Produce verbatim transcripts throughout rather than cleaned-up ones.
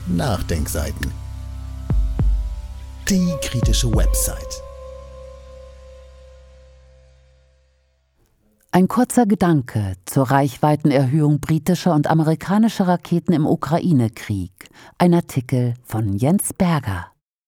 Nachdenkseiten. Die kritische Website. Ein kurzer Gedanke zur Reichweitenerhöhung britischer und amerikanischer Raketen im Ukraine-Krieg. Ein Artikel von Jens Berger.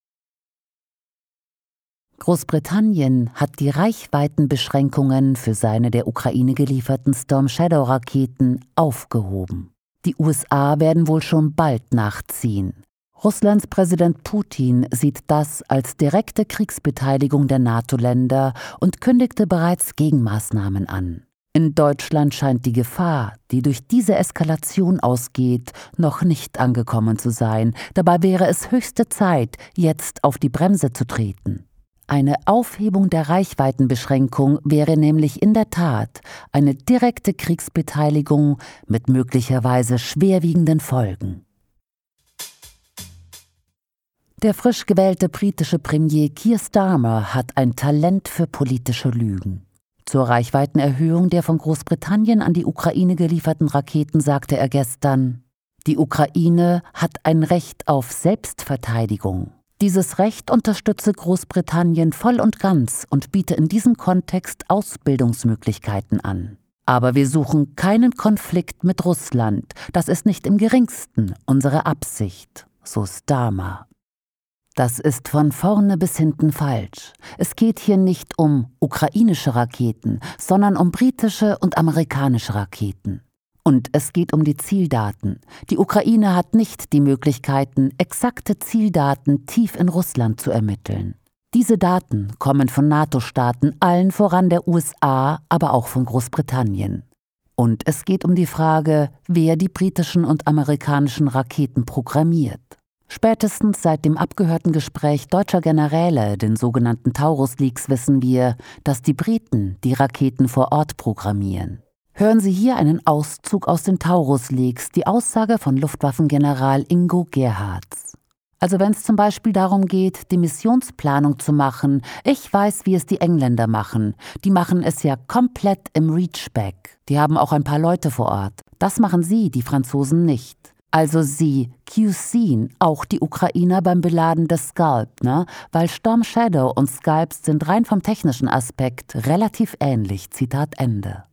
Großbritannien hat die Reichweitenbeschränkungen für seine der Ukraine gelieferten Storm Shadow-Raketen aufgehoben. Die U S A werden wohl schon bald nachziehen. Russlands Präsident Putin sieht das als direkte Kriegsbeteiligung der NATO-Länder und kündigte bereits Gegenmaßnahmen an. In Deutschland scheint die Gefahr, die durch diese Eskalation ausgeht, noch nicht angekommen zu sein. Dabei wäre es höchste Zeit, jetzt auf die Bremse zu treten. Eine Aufhebung der Reichweitenbeschränkung wäre nämlich in der Tat eine direkte Kriegsbeteiligung mit möglicherweise schwerwiegenden Folgen. Der frisch gewählte britische Premier Keir Starmer hat ein Talent für politische Lügen. Zur Reichweitenerhöhung der von Großbritannien an die Ukraine gelieferten Raketen sagte er gestern: Die Ukraine hat ein Recht auf Selbstverteidigung. Dieses Recht unterstütze Großbritannien voll und ganz und biete in diesem Kontext Ausbildungsmöglichkeiten an. Aber wir suchen keinen Konflikt mit Russland. Das ist nicht im geringsten unsere Absicht, so Starmer. Das ist von vorne bis hinten falsch. Es geht hier nicht um ukrainische Raketen, sondern um britische und amerikanische Raketen. Und es geht um die Zieldaten. Die Ukraine hat nicht die Möglichkeiten, exakte Zieldaten tief in Russland zu ermitteln. Diese Daten kommen von NATO-Staaten, allen voran der U S A, aber auch von Großbritannien. Und es geht um die Frage, wer die britischen und amerikanischen Raketen programmiert. Spätestens seit dem abgehörten Gespräch deutscher Generäle, den sogenannten Taurus-Leaks, wissen wir, dass die Briten die Raketen vor Ort programmieren. Hören Sie hier einen Auszug aus den Taurus-Leaks, die Aussage von Luftwaffengeneral Ingo Gerhards. Also wenn es zum Beispiel darum geht, die Missionsplanung zu machen, ich weiß, wie es die Engländer machen. Die machen es ja komplett im Reachback. Die haben auch ein paar Leute vor Ort. Das machen sie, die Franzosen, nicht. Also sie Q C'en auch die Ukrainer beim Beladen des Scalp, ne? Weil Storm Shadow und Scalps sind rein vom technischen Aspekt relativ ähnlich. Zitat Ende.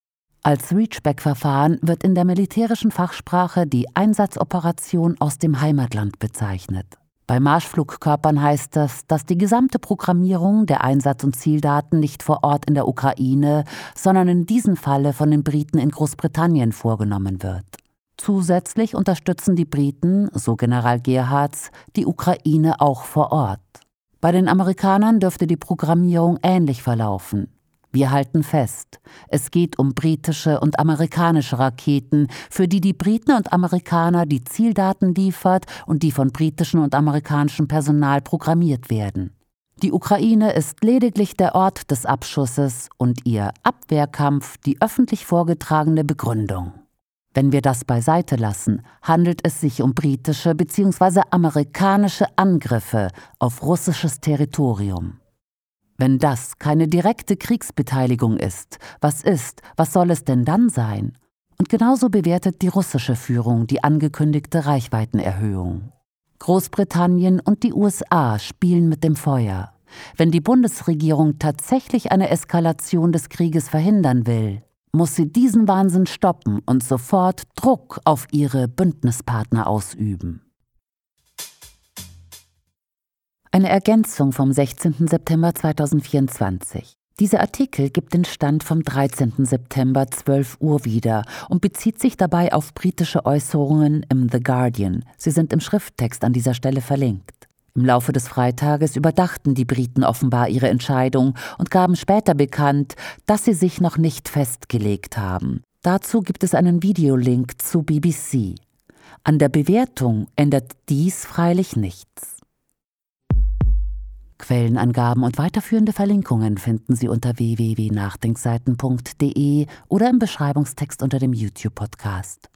Als Reachback-Verfahren wird in der militärischen Fachsprache die Einsatzoperation aus dem Heimatland bezeichnet. Bei Marschflugkörpern heißt das, dass die gesamte Programmierung der Einsatz- und Zieldaten nicht vor Ort in der Ukraine, sondern in diesem Falle von den Briten in Großbritannien vorgenommen wird. Zusätzlich unterstützen die Briten, so General Gerhards, die Ukraine auch vor Ort. Bei den Amerikanern dürfte die Programmierung ähnlich verlaufen. Wir halten fest, es geht um britische und amerikanische Raketen, für die die Briten und Amerikaner die Zieldaten liefert und die von britischem und amerikanischem Personal programmiert werden. Die Ukraine ist lediglich der Ort des Abschusses und ihr Abwehrkampf die öffentlich vorgetragene Begründung. Wenn wir das beiseite lassen, handelt es sich um britische bzw. amerikanische Angriffe auf russisches Territorium. Wenn das keine direkte Kriegsbeteiligung ist, was ist, was soll es denn dann sein? Und genauso bewertet die russische Führung die angekündigte Reichweitenerhöhung. Großbritannien und die U S A spielen mit dem Feuer. Wenn die Bundesregierung tatsächlich eine Eskalation des Krieges verhindern will, muss sie diesen Wahnsinn stoppen und sofort Druck auf ihre Bündnispartner ausüben. Eine Ergänzung vom sechzehnten September zweitausendvierundzwanzig. Dieser Artikel gibt den Stand vom dreizehnten September zwölf Uhr wieder und bezieht sich dabei auf britische Äußerungen im The Guardian. Sie sind im Schrifttext an dieser Stelle verlinkt. Im Laufe des Freitages überdachten die Briten offenbar ihre Entscheidung und gaben später bekannt, dass sie sich noch nicht festgelegt haben. Dazu gibt es einen Videolink zu B B C. An der Bewertung ändert dies freilich nichts. Quellenangaben und weiterführende Verlinkungen finden Sie unter w w w punkt nachdenkseiten punkt d e oder im Beschreibungstext unter dem YouTube-Podcast.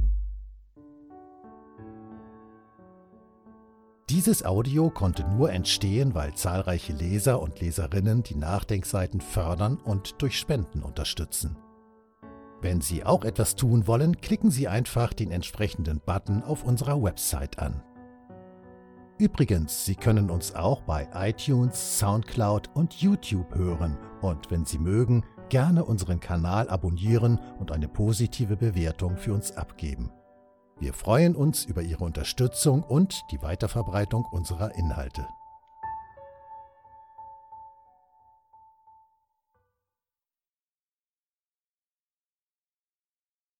Dieses Audio konnte nur entstehen, weil zahlreiche Leser und Leserinnen die Nachdenkseiten fördern und durch Spenden unterstützen. Wenn Sie auch etwas tun wollen, klicken Sie einfach den entsprechenden Button auf unserer Website an. Übrigens, Sie können uns auch bei iTunes, Soundcloud und YouTube hören und wenn Sie mögen, gerne unseren Kanal abonnieren und eine positive Bewertung für uns abgeben. Wir freuen uns über Ihre Unterstützung und die Weiterverbreitung unserer Inhalte.